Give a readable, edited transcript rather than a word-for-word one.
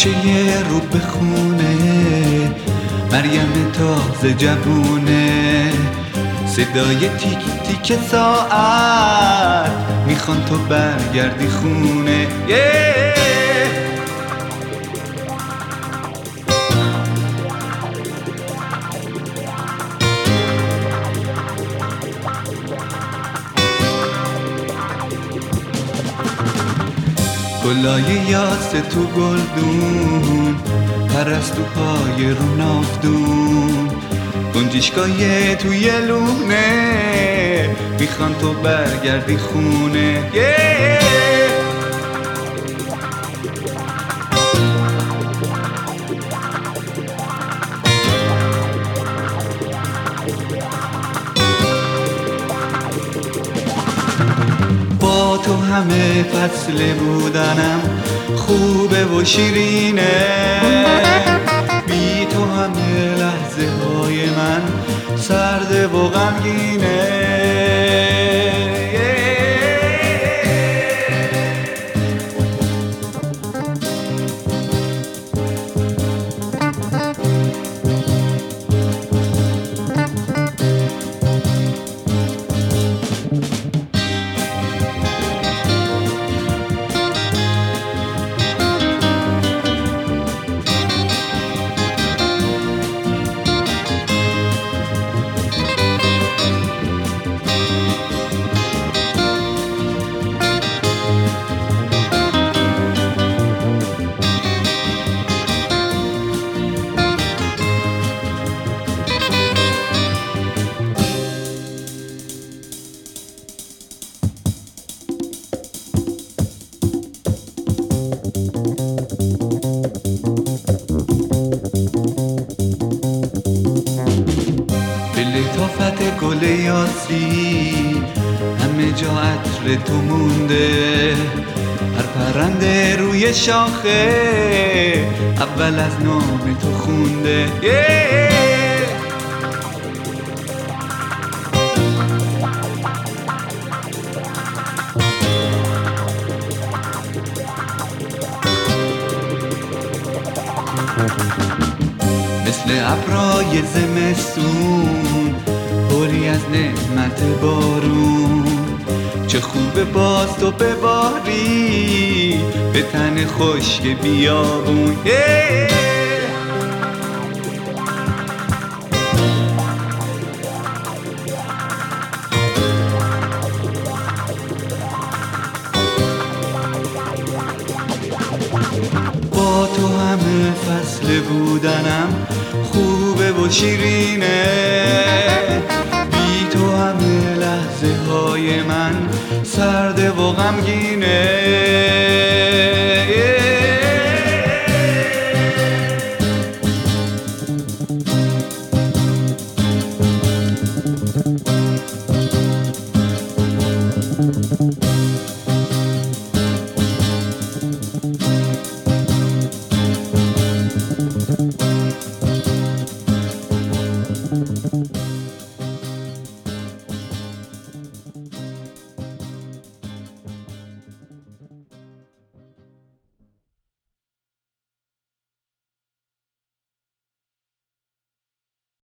کوچه رو بخونه، مریم تازه جوونه، صدای تیک تیک ساعت میخوان تو برگردی خونه. گلای یاس تو گلدون، پرستوهای رو نافدون، گنجشکای توی لونه، میخوان تو برگردی خونه. با تو همه فصل بودنم خوبه و شیرینه، بی تو همه لحظه های من سرده و غمگینه. لطافت گل یاسی همه جا عطر تو مونده، هر پرنده روی شاخه اول از نام تو خونده. مثل ابرای زمستون پری از نعمت بارون، چه خوبه باز تو بباری به تن خشک بیابون. با تو همه فصل بودنم خوبه و شیرینه، بی تو همه لحظه های من سرده و غمگینه.